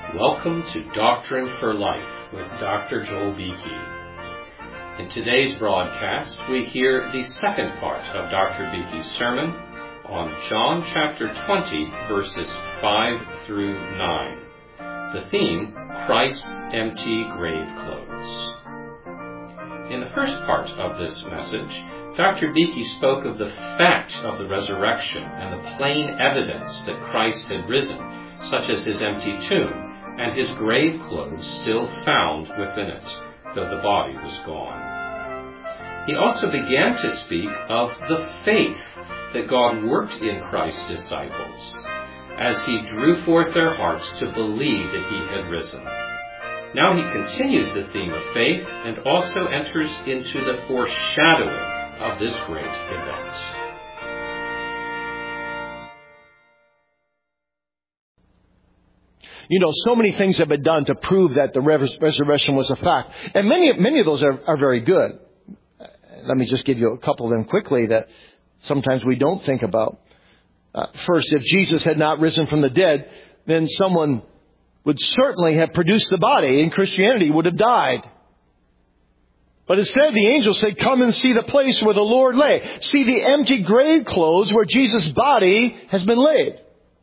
Welcome to Doctrine for Life with Dr. Joel Beeke. In today's broadcast, we hear the second part of Dr. Beeke's sermon on John chapter 20, verses 5 through 9. The theme, Christ's Empty Grave Clothes. In the first part of this message, Dr. Beeke spoke of the fact of the resurrection and the plain evidence that Christ had risen, such as his empty tomb, and his grave clothes still found within it, though the body was gone. He also began to speak of the faith that God worked in Christ's disciples, as he drew forth their hearts to believe that he had risen. Now he continues the theme of faith and also enters into the foreshadowing of this great event. You know, so many things have been done to prove that the resurrection was a fact. And many of those are very good. Let me just give you a couple of them quickly that sometimes we don't think about. First, if Jesus had not risen from the dead, then someone would certainly have produced the body, and Christianity would have died. But instead, the angel said, "Come and see the place where the Lord lay. See the empty grave clothes where Jesus' body has been laid."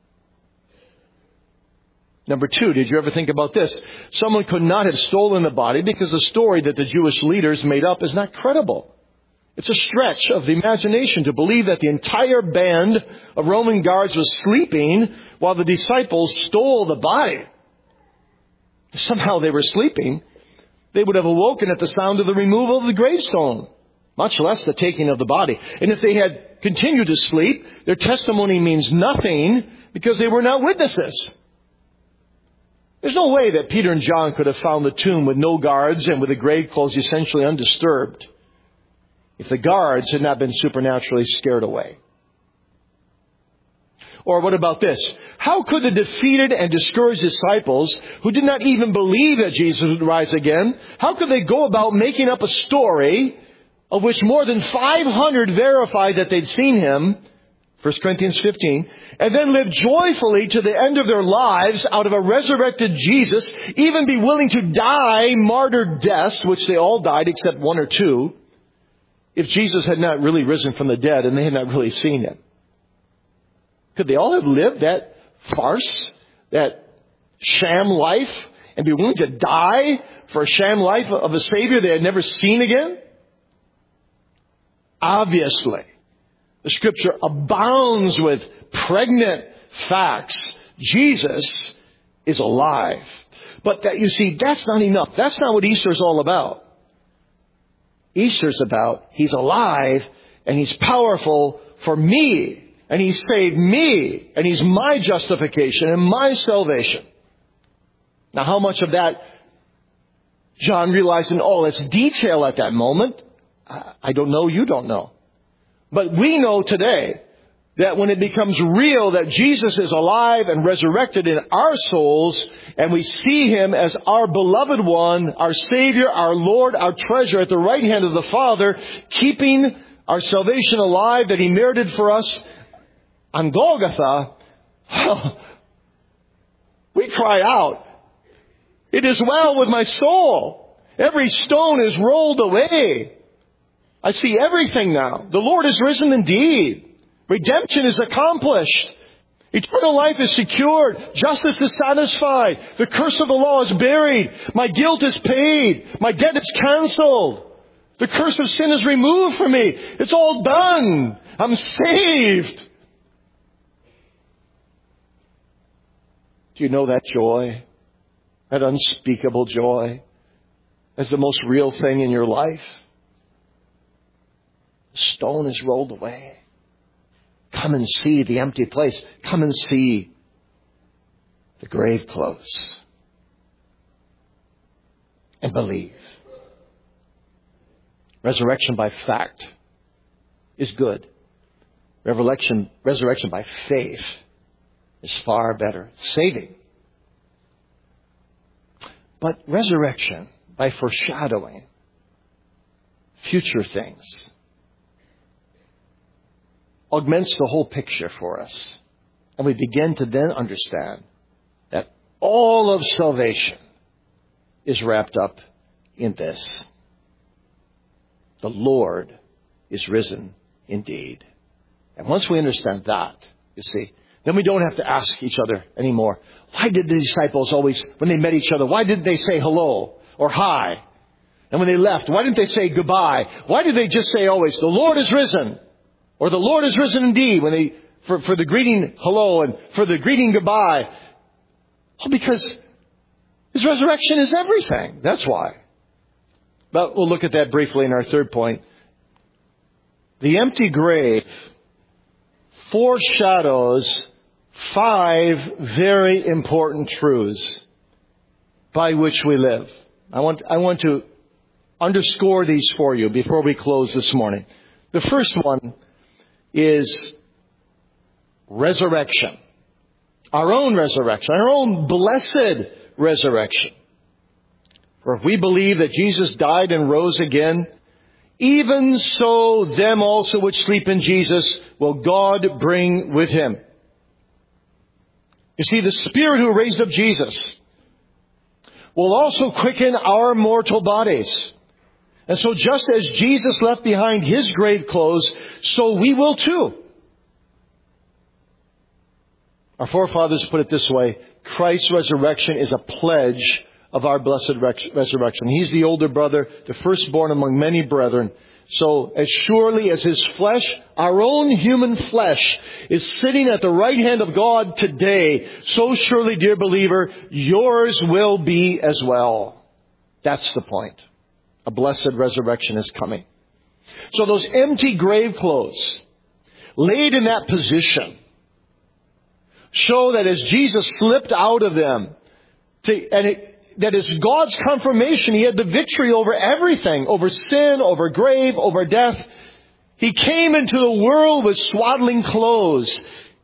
Number two, did you ever think about this? Someone could not have stolen the body because the story that the Jewish leaders made up is not credible. It's a stretch of the imagination to believe that the entire band of Roman guards was sleeping while the disciples stole the body. If somehow they were sleeping, they would have awoken at the sound of the removal of the gravestone, much less the taking of the body. And if they had continued to sleep, their testimony means nothing because they were not witnesses. There's no way that Peter and John could have found the tomb with no guards and with the grave clothes essentially undisturbed if the guards had not been supernaturally scared away. Or what about this? How could the defeated and discouraged disciples, who did not even believe that Jesus would rise again, how could they go about making up a story of which more than 500 verified that they'd seen him, 1 Corinthians 15, and then live joyfully to the end of their lives out of a resurrected Jesus, even be willing to die martyred deaths, which they all died except one or two, if Jesus had not really risen from the dead and they had not really seen him? Could they all have lived that farce, that sham life, and be willing to die for a sham life of a Savior they had never seen again? Obviously. The Scripture abounds with pregnant facts. Jesus is alive. But that, you see, that's not enough. That's not what Easter's all about. Easter's about He's alive and He's powerful for me. And He saved me. And He's my justification and my salvation. Now, how much of that John realized in all its detail at that moment, I don't know. You don't know. But we know today that when it becomes real that Jesus is alive and resurrected in our souls, and we see Him as our beloved one, our Savior, our Lord, our treasure at the right hand of the Father, keeping our salvation alive that He merited for us on Golgotha, we cry out, "It is well with my soul. Every stone is rolled away. I see everything now. The Lord is risen indeed. Redemption is accomplished. Eternal life is secured. Justice is satisfied. The curse of the law is buried. My guilt is paid. My debt is canceled. The curse of sin is removed from me. It's all done. I'm saved." Do you know that joy? That unspeakable joy as the most real thing in your life? The stone is rolled away. Come and see the empty place. Come and see the grave clothes. And believe. Resurrection by fact is good. Resurrection by faith is far better. Saving. But resurrection by foreshadowing future things augments the whole picture for us. And we begin to then understand that All of salvation is wrapped up in this. The Lord is risen indeed. And once we understand that, you see, then we don't have to ask each other anymore. Why did the disciples always, when they met each other, why didn't they say hello or hi? And when they left, why didn't they say goodbye? Why did they just say always, the Lord is risen? Or the Lord is risen indeed, when they, for the greeting hello and for the greeting goodbye? Well, because His resurrection is everything. That's why. But we'll look at that briefly in our third point. The empty grave foreshadows 5 very important truths by which we live. I want to underscore these for you before we close this morning. The first one is resurrection. Our own resurrection. Our own blessed resurrection. For if we believe that Jesus died and rose again, even so them also which sleep in Jesus will God bring with Him. You see, the Spirit who raised up Jesus will also quicken our mortal bodies. And so just as Jesus left behind His grave clothes, so we will too. Our forefathers put it this way: Christ's resurrection is a pledge of our blessed resurrection. He's the older brother, the firstborn among many brethren. So as surely as His flesh, our own human flesh, is sitting at the right hand of God today, so surely, dear believer, yours will be as well. That's the point. A blessed resurrection is coming. So those empty grave clothes, laid in that position, show that as Jesus slipped out of them, that is God's confirmation. He had the victory over everything, over sin, over grave, over death. He came into the world with swaddling clothes,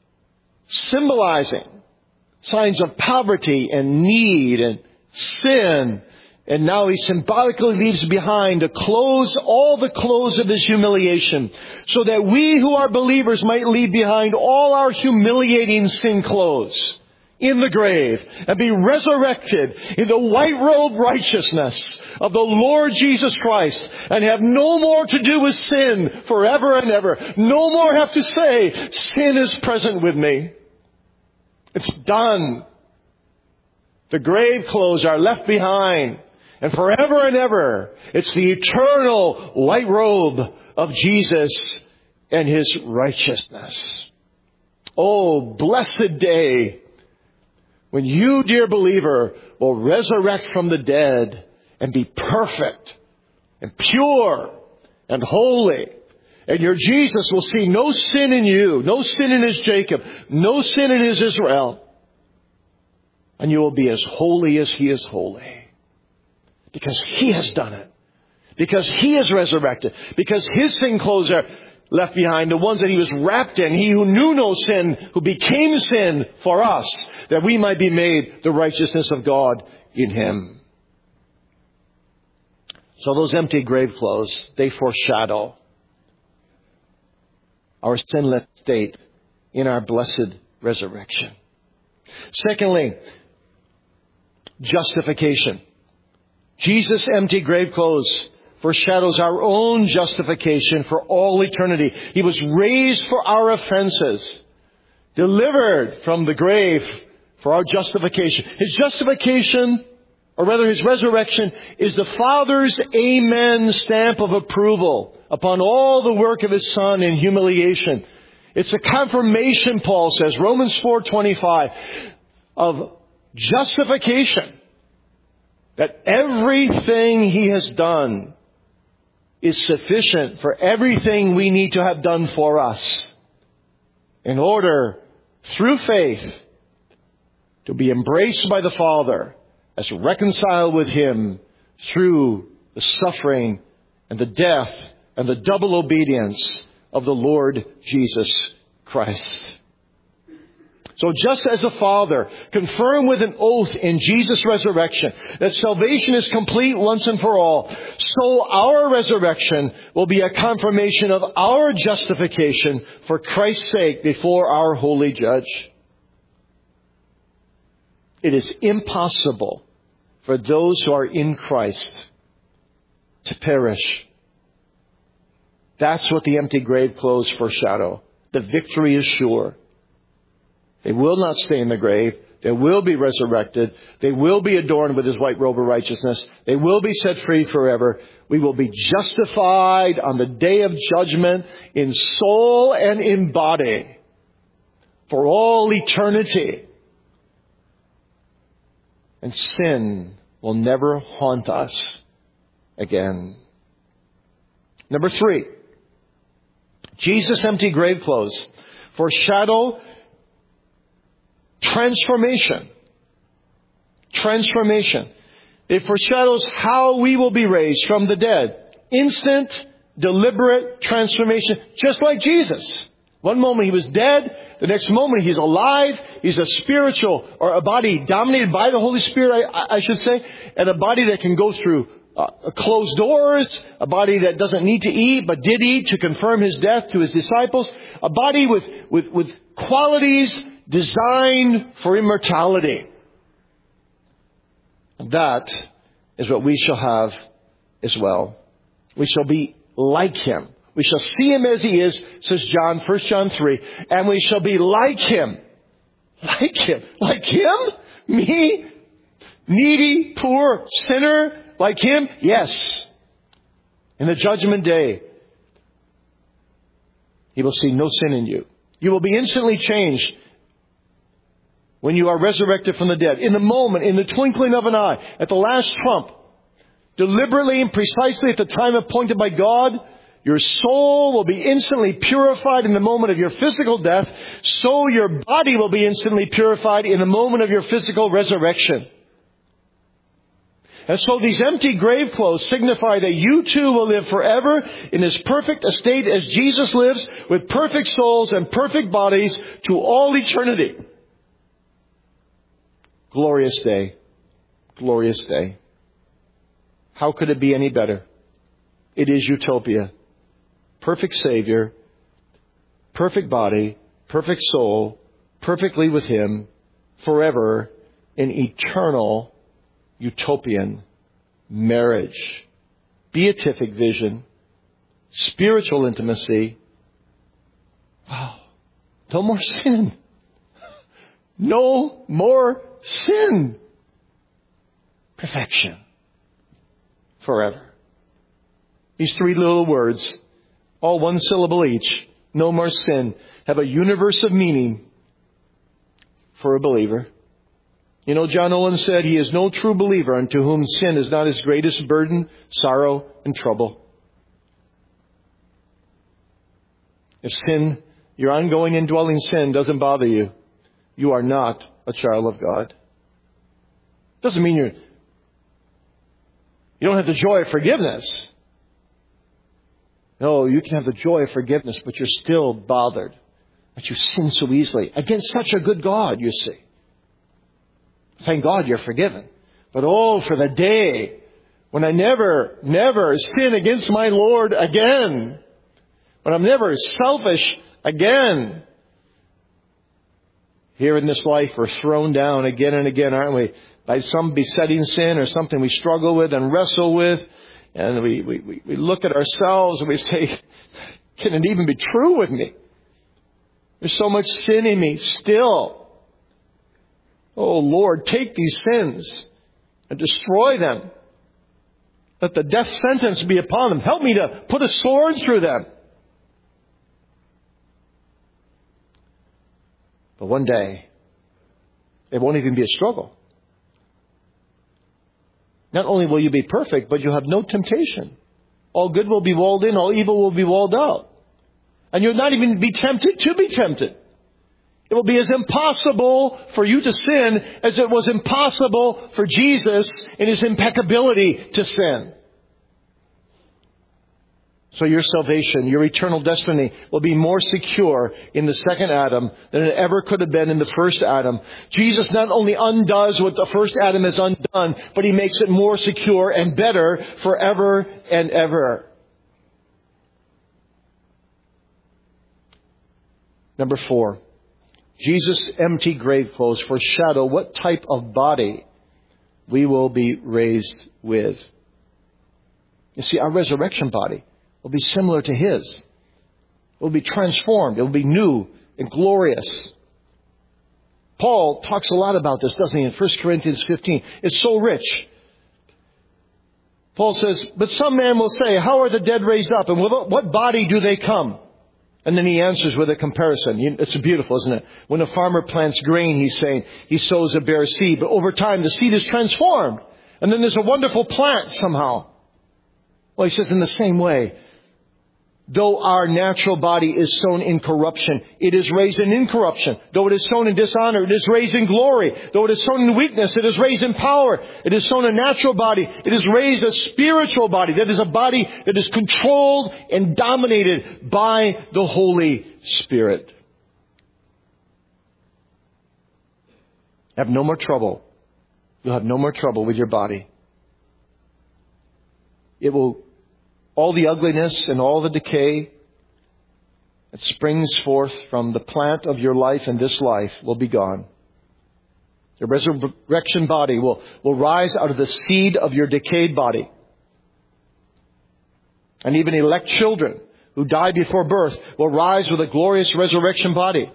symbolizing signs of poverty and need and sin. And now He symbolically leaves behind all the clothes of His humiliation, so that we who are believers might leave behind all our humiliating sin clothes in the grave and be resurrected in the white robe righteousness of the Lord Jesus Christ, and have no more to do with sin forever and ever. No more have to say, sin is present with me. It's done. The grave clothes are left behind. And forever and ever, it's the eternal white robe of Jesus and His righteousness. Oh, blessed day when you, dear believer, will resurrect from the dead and be perfect and pure and holy. And your Jesus will see no sin in you, no sin in His Jacob, no sin in His Israel. And you will be as holy as He is holy. Because He has done it. Because He is resurrected. Because His sin clothes are left behind, the ones that He was wrapped in. He who knew no sin, who became sin for us, that we might be made the righteousness of God in Him. So those empty grave clothes, they foreshadow our sinless state in our blessed resurrection. Secondly, justification. Jesus' empty grave clothes foreshadows our own justification for all eternity. He was raised for our offenses, delivered from the grave for our justification. His justification, or rather His resurrection, is the Father's amen stamp of approval upon all the work of His Son in humiliation. It's a confirmation, Paul says, Romans 4:25, of justification. That everything He has done is sufficient for everything we need to have done for us in order, through faith, to be embraced by the Father as reconciled with Him through the suffering and the death and the double obedience of the Lord Jesus Christ. So just as the Father confirmed with an oath in Jesus' resurrection that salvation is complete once and for all, so our resurrection will be a confirmation of our justification for Christ's sake before our holy Judge. It is impossible for those who are in Christ to perish. That's what the empty grave clothes foreshadow. The victory is sure. They will not stay in the grave. They will be resurrected. They will be adorned with His white robe of righteousness. They will be set free forever. We will be justified on the day of judgment in soul and in body for all eternity. And sin will never haunt us again. Number 3, Jesus' empty grave clothes foreshadow transformation. Transformation. It foreshadows how we will be raised from the dead. Instant, deliberate transformation, just like Jesus. One moment He was dead. The next moment He's alive. He's a spiritual, or a body dominated by the Holy Spirit, I should say. And a body that can go through closed doors. A body that doesn't need to eat, but did eat to confirm His death to His disciples. A body with qualities designed for immortality. And that is what we shall have as well. We shall be like Him. We shall see Him as He is, says John, 1 John 3. And we shall be like Him. Like Him. Like Him? Me? Needy, poor, sinner? Like Him? Yes. In the judgment day, He will see no sin in you. You will be instantly changed when you are resurrected from the dead. In the moment, in the twinkling of an eye, at the last trump, deliberately and precisely at the time appointed by God, your soul will be instantly purified in the moment of your physical death. So your body will be instantly purified in the moment of your physical resurrection. And so these empty grave clothes signify that you too will live forever in as perfect a state as Jesus lives, with perfect souls and perfect bodies to all eternity. Glorious day. Glorious day. How could it be any better? It is utopia. Perfect Savior, perfect body, perfect soul, perfectly with Him, forever in eternal utopian marriage. Beatific vision, spiritual intimacy. Wow. No more sin. No more sin. Perfection. Forever. These 3 little words, all one syllable each, no more sin, have a universe of meaning for a believer. You know, John Owen said, he is no true believer unto whom sin is not his greatest burden, sorrow, and trouble. If sin, your ongoing indwelling sin doesn't bother you, you are not a child of God. Doesn't mean you don't have the joy of forgiveness. No, you can have the joy of forgiveness, but you're still bothered that you sin so easily against such a good God, you see. Thank God you're forgiven. But oh, for the day when I never sin against my Lord again. When I'm never selfish again. Here in this life, we're thrown down again and again, aren't we? By some besetting sin or something we struggle with and wrestle with. And we look at ourselves and we say, can it even be true with me? There's so much sin in me still. Oh Lord, take these sins and destroy them. Let the death sentence be upon them. Help me to put a sword through them. But one day, it won't even be a struggle. Not only will you be perfect, but you'll have no temptation. All good will be walled in, all evil will be walled out. And you'll not even be tempted to be tempted. It will be as impossible for you to sin as it was impossible for Jesus in His impeccability to sin. So your salvation, your eternal destiny will be more secure in the second Adam than it ever could have been in the first Adam. Jesus not only undoes what the first Adam has undone, but He makes it more secure and better forever and ever. Number 4. Jesus' empty grave clothes foreshadow what type of body we will be raised with. You see, our resurrection body will be similar to His. It will be transformed. It will be new and glorious. Paul talks a lot about this, doesn't he, in 1 Corinthians 15. It's so rich. Paul says, but some man will say, how are the dead raised up? And with what body do they come? And then he answers with a comparison. It's beautiful, isn't it? When a farmer plants grain, he's saying he sows a bare seed. But over time, the seed is transformed. And then there's a wonderful plant somehow. Well, he says in the same way, though our natural body is sown in corruption, it is raised in incorruption. Though it is sown in dishonor, it is raised in glory. Though it is sown in weakness, it is raised in power. It is sown a natural body, it is raised a spiritual body. That is a body that is controlled and dominated by the Holy Spirit. Have no more trouble. You'll have no more trouble with your body. It will, all the ugliness and all the decay that springs forth from the plant of your life and this life will be gone. The resurrection body will rise out of the seed of your decayed body. And even elect children who die before birth will rise with a glorious resurrection body.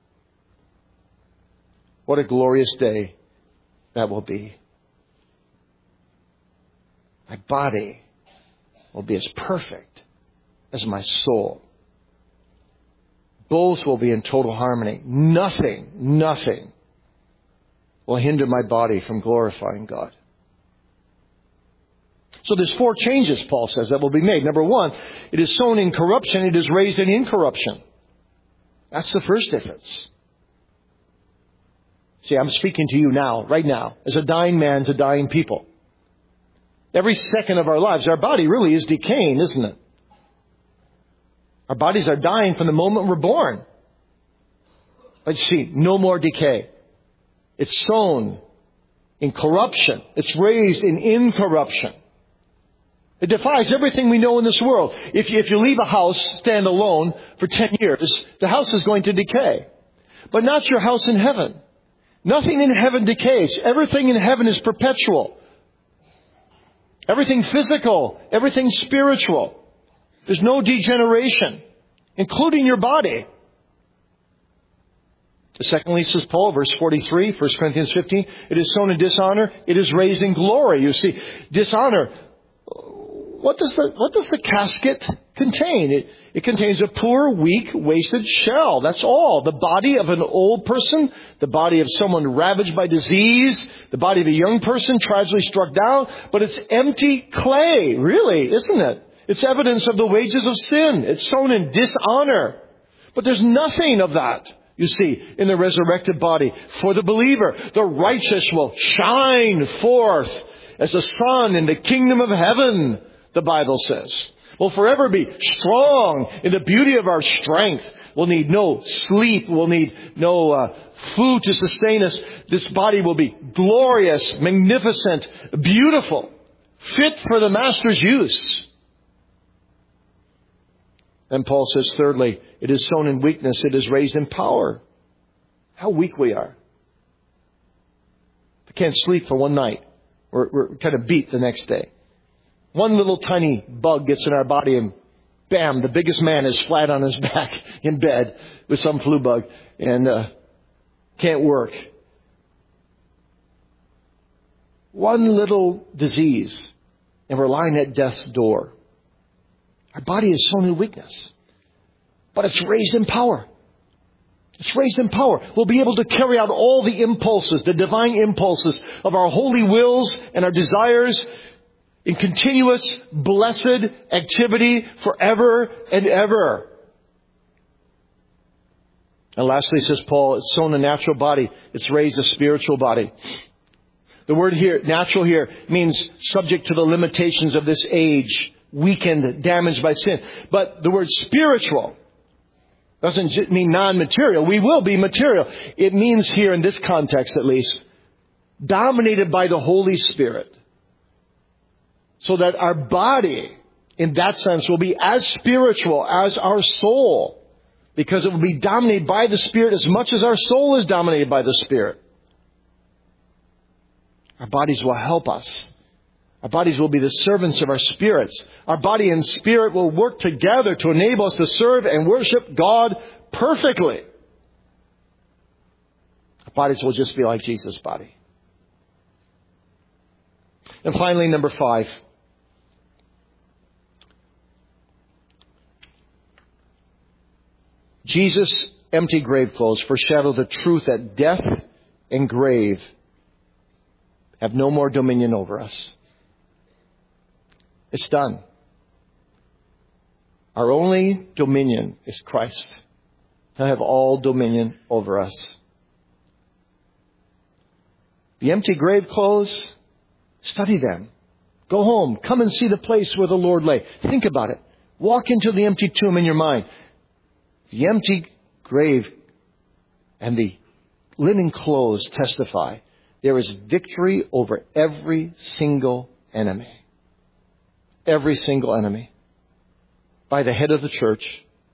What a glorious day that will be. My body will be as perfect as my soul. Both will be in total harmony. Nothing will hinder my body from glorifying God. So there's 4 changes, Paul says, that will be made. Number 1, it is sown in corruption, it is raised in incorruption. That's the first difference. See, I'm speaking to you now, right now, as a dying man to dying people. Every second of our lives, our body really is decaying, isn't it? Our bodies are dying from the moment we're born. But you see, no more decay. It's sown in corruption. It's raised in incorruption. It defies everything we know in this world. If you leave a house, stand alone for 10 years, the house is going to decay. But not your house in heaven. Nothing in heaven decays. Everything in heaven is perpetual. Everything physical, everything spiritual. There's no degeneration, including your body. Secondly, says Paul, verse 43, 1 Corinthians 15, it is sown in dishonor, it is raised in glory. You see, dishonor, what does the casket contain? It contains a poor, weak, wasted shell. That's all. The body of an old person, the body of someone ravaged by disease, the body of a young person tragically struck down, but it's empty clay, really, isn't it? It's evidence of the wages of sin. It's sown in dishonor. But there's nothing of that, you see, in the resurrected body. For the believer, the righteous will shine forth as the sun in the kingdom of heaven, the Bible says. We'll forever be strong in the beauty of our strength. We'll need no sleep. We'll need no food to sustain us. This body will be glorious, magnificent, beautiful, fit for the Master's use. Then Paul says, thirdly, it is sown in weakness, it is raised in power. How weak we are. We can't sleep for one night. We're kind of beat the next day. One little tiny bug gets in our body and bam, the biggest man is flat on his back in bed with some flu bug and can't work. One little disease and we're lying at death's door. Our body is sown in weakness, but it's raised in power. It's raised in power. We'll be able to carry out all the impulses, the divine impulses of our holy wills and our desires in continuous, blessed activity forever and ever. And lastly, says Paul, it's sown a natural body. It's raised a spiritual body. The word here, natural here, means subject to the limitations of this age, weakened, damaged by sin. But the word spiritual doesn't mean non-material. We will be material. It means here, in this context at least, dominated by the Holy Spirit. So that our body, in that sense, will be as spiritual as our soul. because it will be dominated by the Spirit as much as our soul is dominated by the Spirit. Our bodies will help us. Our bodies will be the servants of our spirits. Our body and spirit will work together to enable us to serve and worship God perfectly. Our bodies will just be like Jesus' body. And finally, number 5. Jesus' empty grave clothes foreshadow the truth that death and grave have no more dominion over us. It's done. Our only dominion is Christ. He'll have all dominion over us. The empty grave clothes, study them. Go home. Come and see the place where the Lord lay. Think about it. Walk into the empty tomb in your mind. The empty grave and the linen clothes testify there is victory over every single enemy. Every single enemy. By the head of the church.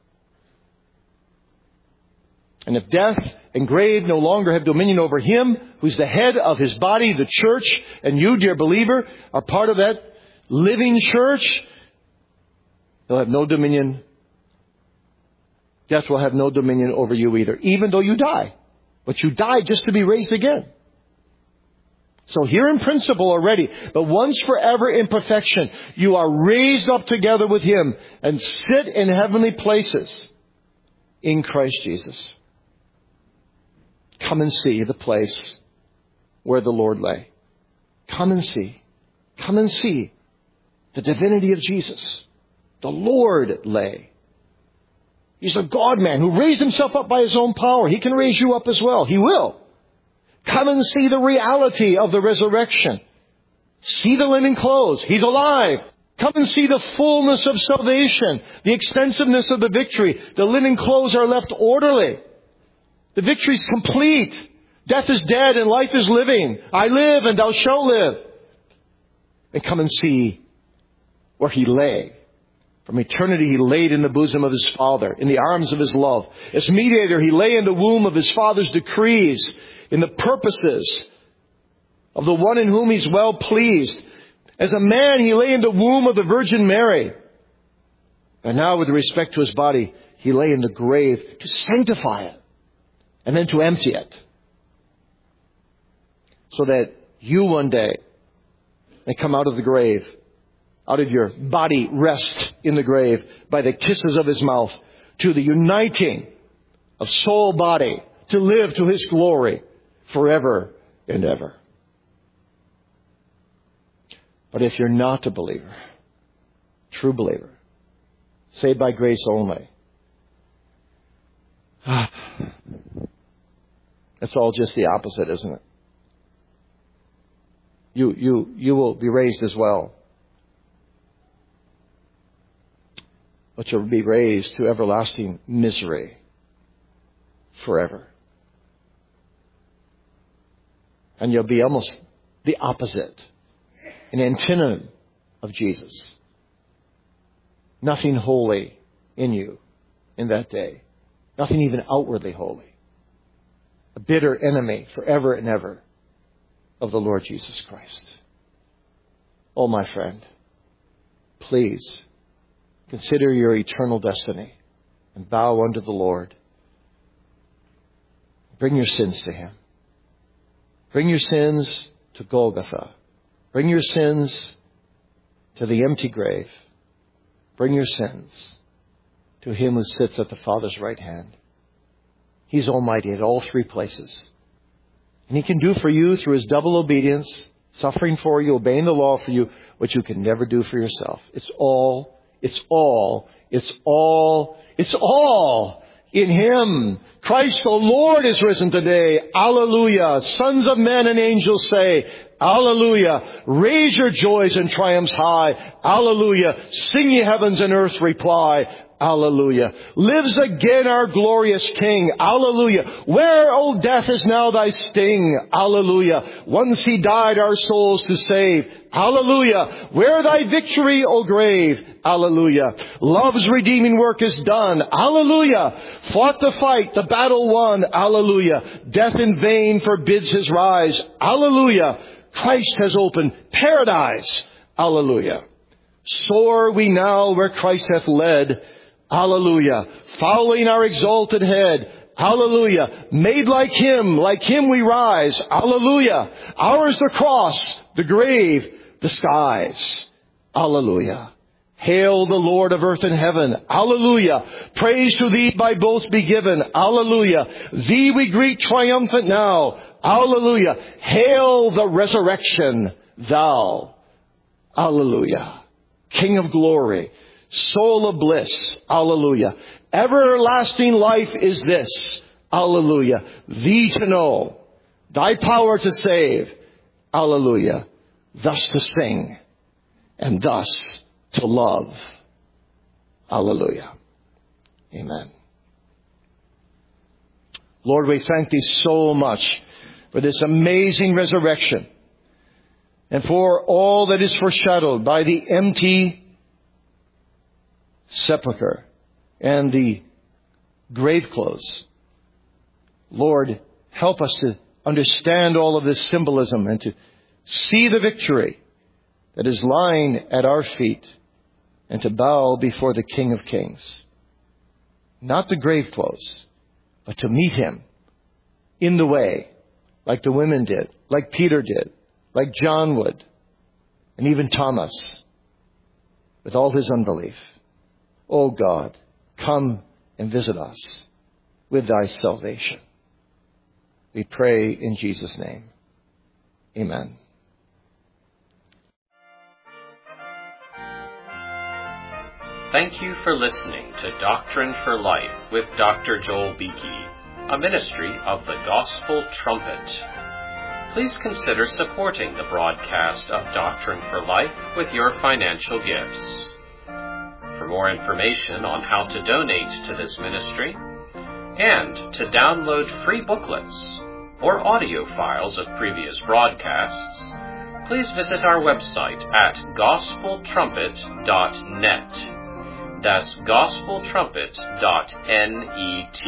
And if death and grave no longer have dominion over Him, who's the head of His body, the church, and you, dear believer, are part of that living church, they'll have no dominion. Death will have no dominion over you either, even though you die. But you die just to be raised again. So here in principle already, but once forever in perfection, you are raised up together with Him and sit in heavenly places in Christ Jesus. Come and see the place where the Lord lay. Come and see. Come and see the divinity of Jesus. The Lord lay. He's a God-man who raised Himself up by His own power. He can raise you up as well. He will. Come and see the reality of the resurrection. See the linen clothes. He's alive. Come and see the fullness of salvation. The extensiveness of the victory. The linen clothes are left orderly. The victory is complete. Death is dead and life is living. I live and thou shalt live. And come and see where He lay. From eternity He laid in the bosom of His Father, in the arms of His love. As mediator He lay in the womb of His Father's decrees, in the purposes of the one in whom He's well pleased. As a man He lay in the womb of the Virgin Mary. And now with respect to His body, He lay in the grave to sanctify it and then to empty it. So that you one day may come out of the grave, out of your body rest in the grave by the kisses of His mouth, to the uniting of soul body to live to His glory forever and ever. But if you're not a believer, true believer, saved by grace only, it's all just the opposite, isn't it? You will be raised as well. But you'll be raised to everlasting misery forever. And you'll be almost the opposite, an antonym of Jesus. Nothing holy in you in that day. Nothing even outwardly holy. A bitter enemy forever and ever of the Lord Jesus Christ. Oh, my friend, please consider your eternal destiny and bow unto the Lord. Bring your sins to Him. Bring your sins to Golgotha. Bring your sins to the empty grave. Bring your sins to Him who sits at the Father's right hand. He's almighty at all three places. And He can do for you through His double obedience, suffering for you, obeying the law for you, what you can never do for yourself. It's all in Him. Christ the Lord is risen today. Alleluia. Sons of men and angels say, Alleluia. Raise your joys and triumphs high. Alleluia. Sing ye heavens and earth reply. Alleluia. Lives again our glorious King. Alleluia. Where, O death, is now thy sting? Alleluia. Once he died our souls to save. Alleluia. Where thy victory, O grave? Alleluia. Love's redeeming work is done. Alleluia. Fought the fight, the battle won. Alleluia. Death in vain forbids his rise. Alleluia. Christ has opened paradise. Alleluia. Soar we now where Christ hath led. Alleluia. Following our exalted head. Alleluia. Made like him we rise. Alleluia. Ours the cross, the grave, the skies. Alleluia. Hail the Lord of earth and heaven. Alleluia. Praise to thee by both be given. Alleluia. Thee we greet triumphant now. Alleluia. Hail the resurrection, thou. Alleluia. King of glory, soul of bliss. Alleluia. Everlasting life is this. Alleluia. Thee to know, thy power to save. Alleluia. Thus to sing, and thus to love. Alleluia. Amen. Lord, we thank thee so much for this amazing resurrection and for all that is foreshadowed by the empty sepulcher and the grave clothes. Lord, help us to understand all of this symbolism and to see the victory that is lying at our feet and to bow before the King of Kings. Not the grave clothes, but to meet him in the way, like the women did, like Peter did, like John would, and even Thomas, with all his unbelief. Oh God, come and visit us with thy salvation. We pray in Jesus' name. Amen. Thank you for listening to Doctrine for Life with Dr. Joel Beeke, a ministry of the Gospel Trumpet. Please consider supporting the broadcast of Doctrine for Life with your financial gifts. For more information on how to donate to this ministry and to download free booklets or audio files of previous broadcasts, please visit our website at gospeltrumpet.net. That's gospeltrumpet.net.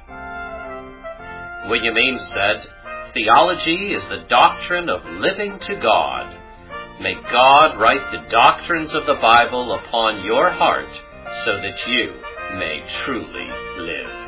William Ames said, "Theology is the doctrine of living to God." May God write the doctrines of the Bible upon your heart so that you may truly live.